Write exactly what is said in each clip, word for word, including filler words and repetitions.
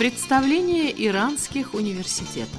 Представление иранских университетов.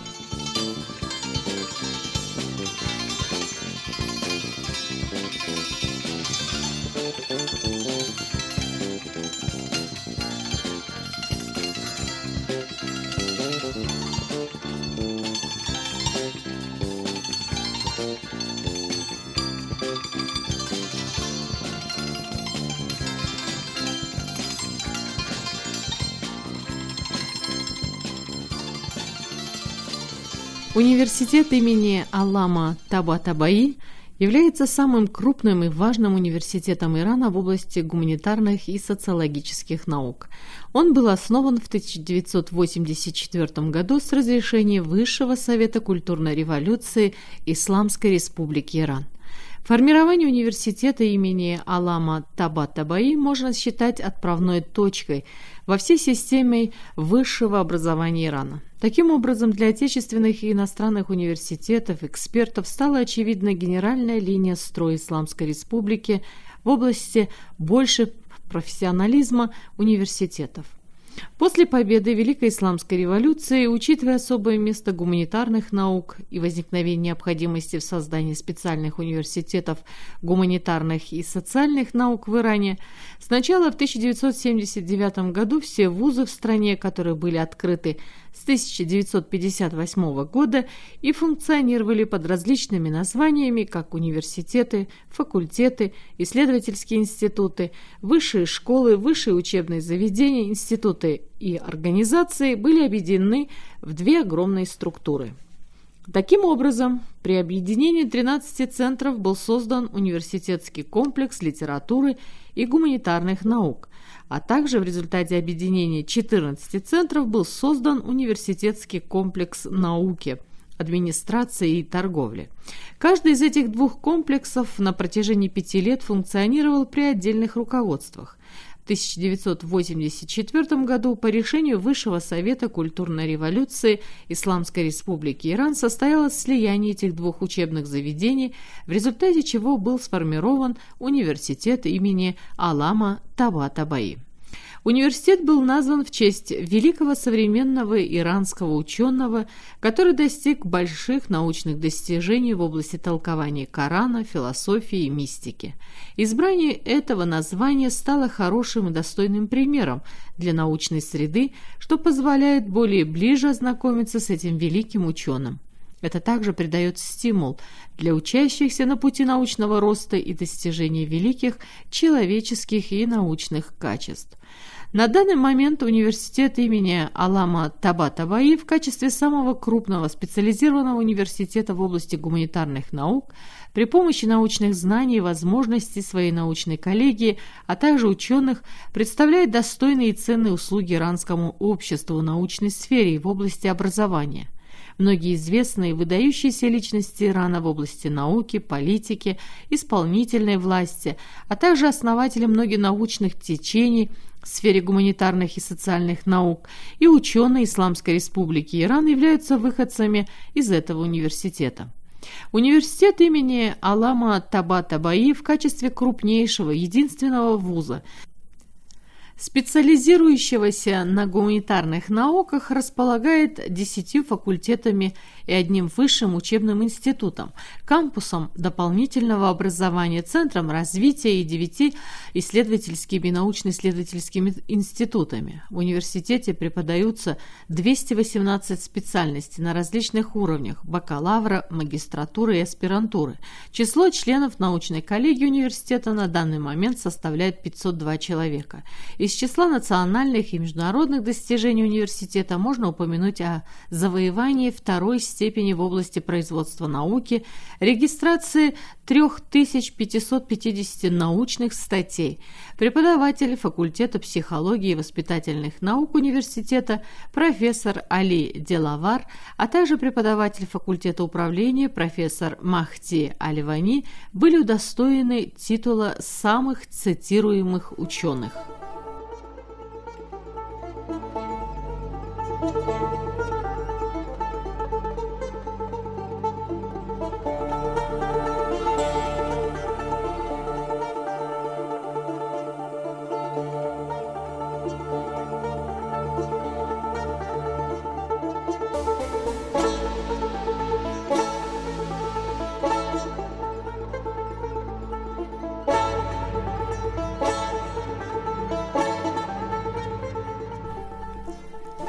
Университет имени Аллама Табатабаи является самым крупным и важным университетом Ирана в области гуманитарных и социологических наук. Он был основан в тысяча девятьсот восемьдесят четвёртом году с разрешения Высшего совета культурной революции Исламской Республики Иран. Формирование университета имени Аллама Табатабаи можно считать отправной точкой во всей системе высшего образования Ирана. Таким образом, для отечественных и иностранных университетов, экспертов стала очевидна генеральная линия строя Исламской Республики в области больше профессионализма университетов. После победы Великой Исламской революции, учитывая особое место гуманитарных наук и возникновение необходимости в создании специальных университетов гуманитарных и социальных наук в Иране, сначала в тысяча девятьсот семьдесят девятом году все вузы в стране, которые были открыты с тысяча девятьсот пятьдесят восьмого года и функционировали под различными названиями, как университеты, факультеты, исследовательские институты, высшие школы, высшие учебные заведения, институты и организации, были объединены в две огромные структуры. Таким образом, при объединении тринадцати центров был создан университетский комплекс литературы и гуманитарных наук, а также в результате объединения четырнадцати центров был создан университетский комплекс науки, администрации и торговли. Каждый из этих двух комплексов на протяжении пяти лет функционировал при отдельных руководствах. В тысяча девятьсот восемьдесят четвёртом году по решению Высшего совета культурной революции Исламской Республики Иран состоялось слияние этих двух учебных заведений, в результате чего был сформирован университет имени Аллама Табатабаи. Университет был назван в честь великого современного иранского ученого, который достиг больших научных достижений в области толкования Корана, философии и мистики. Избрание этого названия стало хорошим и достойным примером для научной среды, что позволяет более ближе ознакомиться с этим великим ученым. Это также придает стимул для учащихся на пути научного роста и достижения великих человеческих и научных качеств. На данный момент университет имени Аллама Табатабаи в качестве самого крупного специализированного университета в области гуманитарных наук при помощи научных знаний и возможностей своей научной коллегии, а также ученых, представляет достойные и ценные услуги иранскому обществу в научной сфере и в области образования. Многие известные и выдающиеся личности Ирана в области науки, политики, исполнительной власти, а также основатели многих научных течений в сфере гуманитарных и социальных наук и ученые Исламской Республики Иран являются выходцами из этого университета. Университет имени Аллама Табатабаи в качестве крупнейшего, единственного вуза, специализирующегося на гуманитарных науках, располагает десятью факультетами и одним высшим учебным институтом, кампусом дополнительного образования, центром развития и девяти исследовательскими и научно-исследовательскими институтами. В университете преподаются двести восемнадцать специальностей на различных уровнях – бакалавра, магистратуры и аспирантуры. Число членов научной коллегии университета на данный момент составляет пятьсот два человека. Из числа национальных и международных достижений университета можно упомянуть о завоевании второй степени в области производства науки, регистрации три тысячи пятьсот пятьдесят научных статей. Преподаватель факультета психологии и воспитательных наук университета профессор Али Делавар, а также преподаватель факультета управления профессор Махди Аливани были удостоены титула самых цитируемых ученых.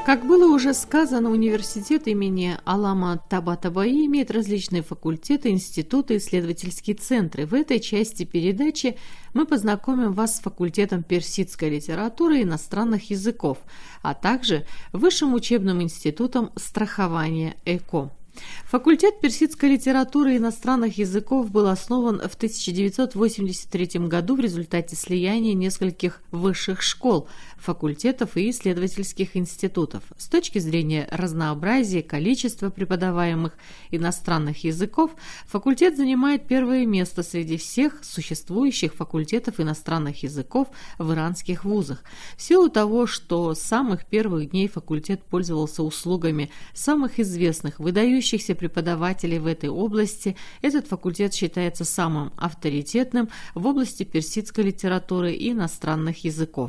Как было уже сказано, университет имени Аллама Табатабаи имеет различные факультеты, институты, исследовательские центры. В этой части передачи мы познакомим вас с факультетом персидской литературы и иностранных языков, а также Высшим учебным институтом страхования ЭКО. Факультет персидской литературы и иностранных языков был основан в тысяча девятьсот восемьдесят третьем году в результате слияния нескольких высших школ, факультетов и исследовательских институтов. С точки зрения разнообразия и количества преподаваемых иностранных языков, факультет занимает первое место среди всех существующих факультетов иностранных языков в иранских вузах. В силу того, что с самых первых дней факультет пользовался услугами самых известных, выдающихся преподавателей в этой области, этот факультет считается самым авторитетным в области персидской литературы и иностранных языков.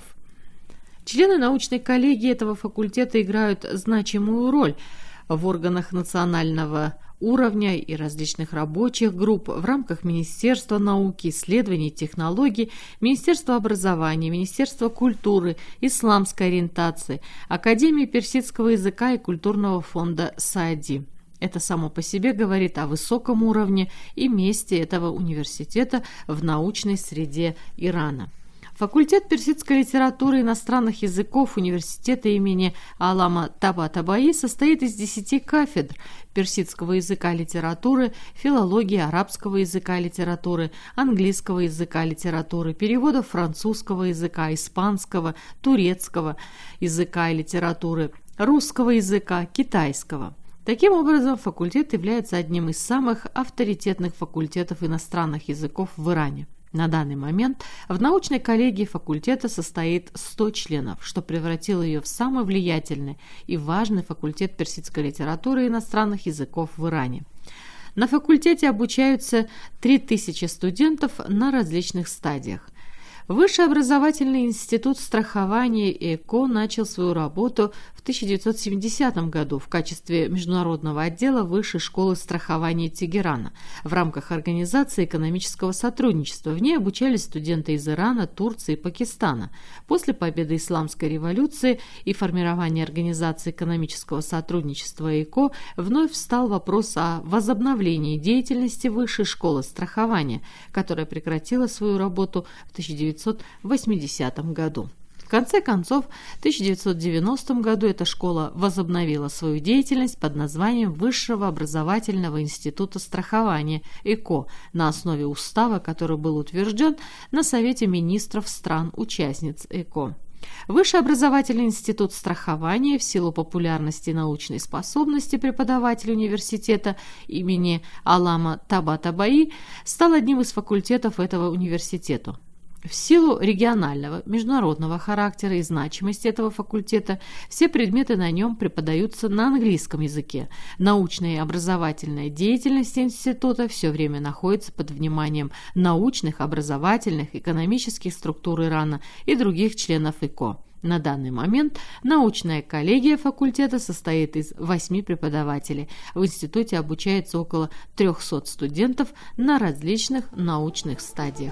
Члены научной коллегии этого факультета играют значимую роль в органах национального уровня и различных рабочих групп в рамках Министерства науки, исследований и технологий, Министерства образования, Министерства культуры, исламской ориентации, Академии персидского языка и культурного фонда Саади. Это само по себе говорит о высоком уровне и месте этого университета в научной среде Ирана. Факультет персидской литературы и иностранных языков университета имени Аллама Табатабаи состоит из десяти кафедр персидского языка и литературы, филологии, арабского языка и литературы, английского языка и литературы, переводов французского языка, испанского, турецкого языка и литературы, русского языка, китайского. Таким образом, факультет является одним из самых авторитетных факультетов иностранных языков в Иране. На данный момент в научной коллегии факультета состоит сто членов, что превратило ее в самый влиятельный и важный факультет персидской литературы и иностранных языков в Иране. На факультете обучаются три тысячи студентов на различных стадиях. Высший образовательный институт страхования ЭКО начал свою работу в тысяча девятьсот семидесятом году в качестве международного отдела Высшей школы страхования Тегерана в рамках Организации экономического сотрудничества. В ней обучались студенты из Ирана, Турции и Пакистана. После победы Исламской революции и формирования Организации экономического сотрудничества ЭКО вновь встал вопрос о возобновлении деятельности Высшей школы страхования, которая прекратила свою работу в тысяча девятьсот восьмидесятом году. В конце концов, в тысяча девятьсот девяностом году эта школа возобновила свою деятельность под названием Высшего образовательного института страхования ЭКО на основе устава, который был утвержден на Совете министров стран-участниц ЭКО. Высший образовательный институт страхования в силу популярности и научной способности преподавателей университета имени Аллама Табатабаи стал одним из факультетов этого университета. В силу регионального, международного характера и значимости этого факультета все предметы на нем преподаются на английском языке. Научная и образовательная деятельность института все время находится под вниманием научных, образовательных, экономических структур Ирана и других членов ЭКО. На данный момент научная коллегия факультета состоит из восьми преподавателей. В институте обучается около трехсот студентов на различных научных стадиях.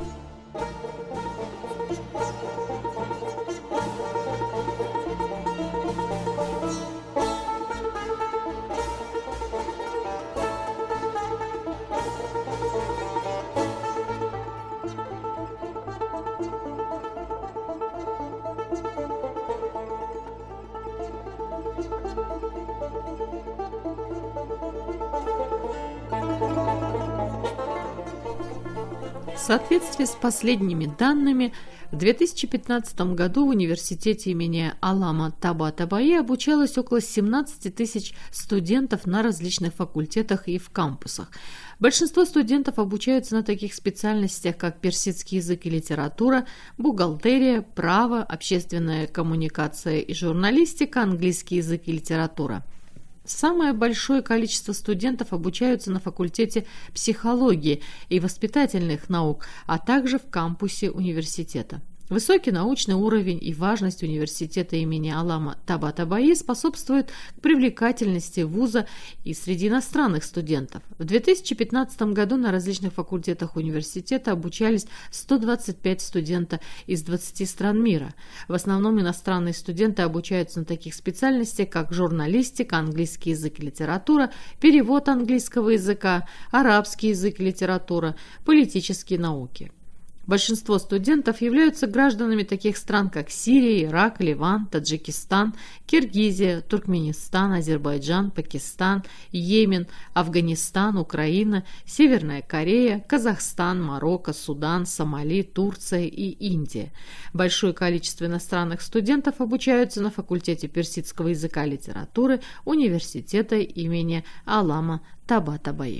В соответствии с последними данными, в две тысячи пятнадцатом году в университете имени Аллама Табатабаи обучалось около семнадцати тысяч студентов на различных факультетах и в кампусах. Большинство студентов обучаются на таких специальностях, как персидский язык и литература, бухгалтерия, право, общественная коммуникация и журналистика, английский язык и литература. Самое большое количество студентов обучаются на факультете психологии и воспитательных наук, а также в кампусе университета. Высокий научный уровень и важность университета имени Аллама Табатабаи способствуют к привлекательности вуза и среди иностранных студентов. В две тысячи пятнадцатом году на различных факультетах университета обучались сто двадцать пять студентов из двадцати стран мира. В основном иностранные студенты обучаются на таких специальностях, как журналистика, английский язык и литература, перевод английского языка, арабский язык и литература, политические науки. Большинство студентов являются гражданами таких стран, как Сирия, Ирак, Ливан, Таджикистан, Киргизия, Туркменистан, Азербайджан, Пакистан, Йемен, Афганистан, Украина, Северная Корея, Казахстан, Марокко, Судан, Сомали, Турция и Индия. Большое количество иностранных студентов обучаются на факультете персидского языка и литературы университета имени Аллама Табатабаи.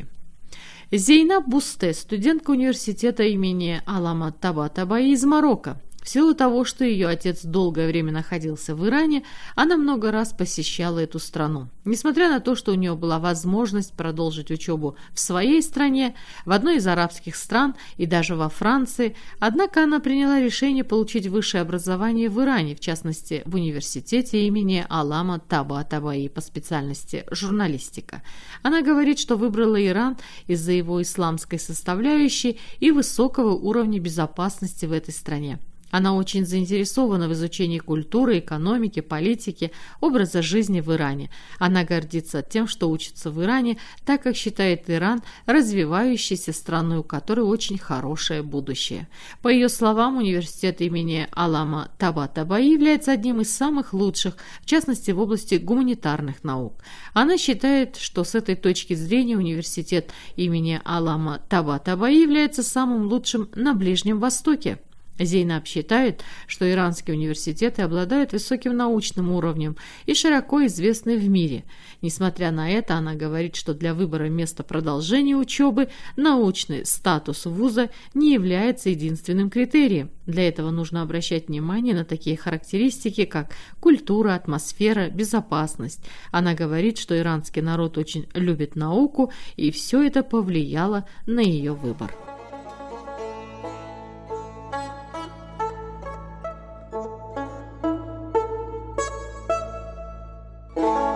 Зейнаб Бусте, студентка университета имени Аллама Табатабаи из Марокко. В силу того, что ее отец долгое время находился в Иране, она много раз посещала эту страну. Несмотря на то, что у нее была возможность продолжить учебу в своей стране, в одной из арабских стран и даже во Франции, однако она приняла решение получить высшее образование в Иране, в частности в университете имени Аллама Табатабаи по специальности журналистика. Она говорит, что выбрала Иран из-за его исламской составляющей и высокого уровня безопасности в этой стране. Она очень заинтересована в изучении культуры, экономики, политики, образа жизни в Иране. Она гордится тем, что учится в Иране, так как считает Иран развивающейся страной, у которой очень хорошее будущее. По ее словам, университет имени Аллама Табатабаи является одним из самых лучших, в частности в области гуманитарных наук. Она считает, что с этой точки зрения университет имени Аллама Табатабаи является самым лучшим на Ближнем Востоке. Зейнаб считает, что иранские университеты обладают высоким научным уровнем и широко известны в мире. Несмотря на это, она говорит, что для выбора места продолжения учебы научный статус вуза не является единственным критерием. Для этого нужно обращать внимание на такие характеристики, как культура, атмосфера, безопасность. Она говорит, что иранский народ очень любит науку, и все это повлияло на ее выбор. Thank you.